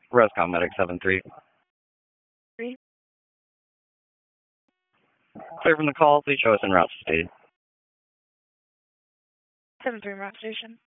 Rescom Medic 7-3. 3. Clear from the call. Please show us en route to state. 7-3 route station.